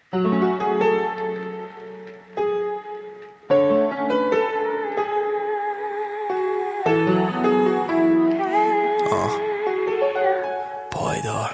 پایدار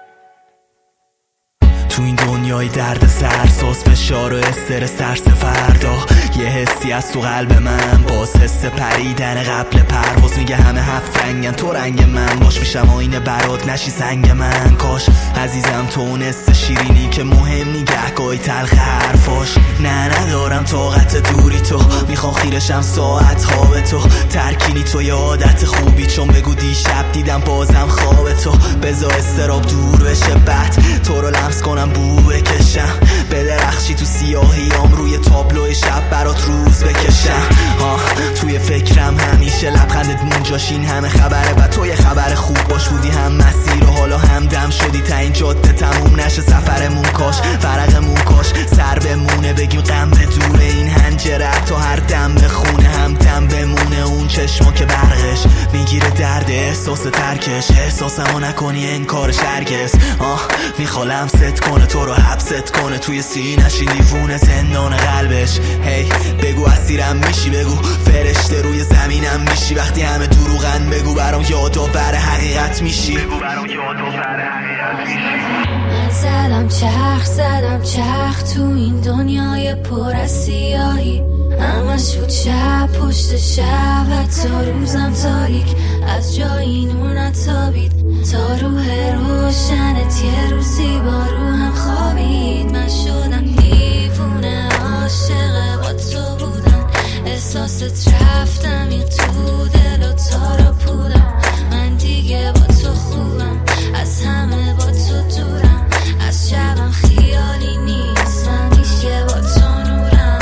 تو این دنیای درد سرساز، فشار و استرس، ترس فردا، یه حسی از تو قلب من، باز حس پریدن قبل پرواز. میگه همه هفت رنگن، تو رنگ من باش، میشم آینه برات نشی سنگ من. کاش عزیزم تو اون حس شیرینی که مهم نی گهگاهی تلخ حرفاش. نه ندارم طاقت دوری تو، میخوام خیرشم ساعت ها به تو. ترکینی تو یه عادت خوبی، چون بگو دیشب دیدم بازم خواب تو. بذار استراب دور بشه، بعد تو رو لمس کنم بو بکشم، به درخشی تو سیاهیام، روی تابلو شب برات روز بکشم. توی فکرم همیشه لبخندت مونجاش، این همه خبره و تو یه خبر خوب باش. بودی هم مسیر و حالا همدم شدی، تا این جاده تموم نشه سفرمون. کاش فرقمون کاش سر بمونه، بگیم غم به دوره این هنجره، تا هر دم بخونه هم دم بمونه. اون چشما که برقش میگیره درد احساس ترکش، احساسمو نکنی انکارش هرگز. میخوام ست کنه تو رو حبست کنه، توی سینه‌ش این دیوونه زندان قلبش. هی بگو اسیرم میشی، بگو فرشته روی زمینم میشی. وقتی همه دروغن بگو برام یادآور حقیقت میشی، بگو برام یادآور حقیقت میشی. من زدم چرخ تو این دنیای پر از سیاهی، همش بود شب پشت شب، حتی روزم تاریک، از جایی نور نتابید تا روح روشنت یه روزی با روحم خوابید. من شدم دیوونه عاشق با تو بودم، احساست رفتم این تو دل و تارا پودم. من دیگه با تو خوبم، از همه با تو دورم، از شبم خیالی نیستم، دیگه با تو نورم.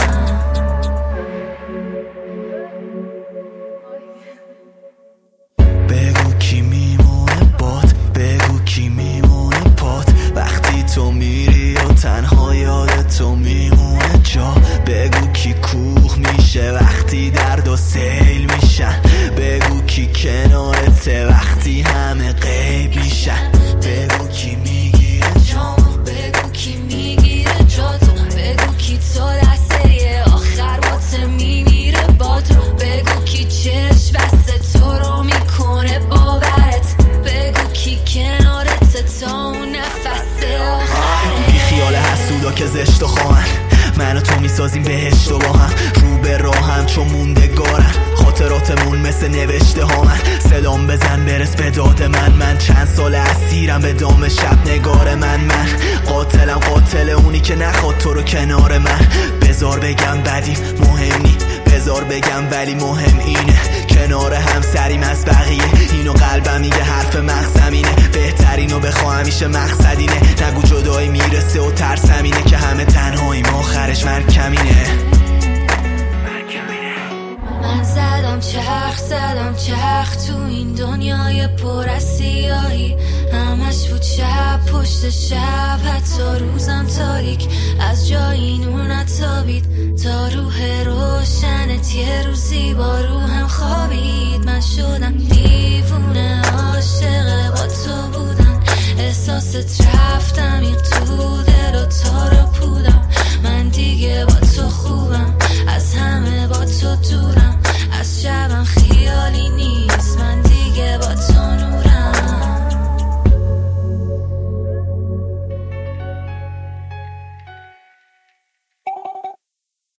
بگو کی میمونه بات، بگو کی میمونه پات، وقتی تو میری و تنها یاد تو میمونه جا. بگو کی کوه میشه وقتی درد و سیل میشن، بگو کی کنارته وقتی همه غیب میشن. بگو کی میگیره جامو، بگو کی میگیره جاتو، بگو کی تو لحظه آخر باته میمیره با تو. بگو کی چشم بسته تو رو میکنه باورت، بگو کی کنارت تا اون نفس آخره. بی خیال حسودا که زشت و خواهن، من و تو میسازیم بهشت و با هم، رو به راهم چون موندگارن خاطراتمون مثل نوشته ها. من سلام بزن برس به داد من چند سال اسیرم به دام شب نگار من قاتلم، قاتل اونی که نخواد تو رو کنار من. بذار بگم بدیم مهم نی، بذار بگم ولی مهم اینه، کنار هم سریم از بقیه. اینو قلبم میگه حرف مغزمینه، بهترینو بخوا همیشه مقصدینه. نگو جدایی میرسه و ترسمینه، که همه تنهاییم آخرش مرگ کمینه. من زدم چرخ تو این دنیای پر از سیاهی، همش بود شب پشت شب، حتی روزم تاریک، از جایی نور نتابید تا روح روشنت یه روزی با روحم خوابید. من شدم دیوونه عاشق با تو بودم، احساست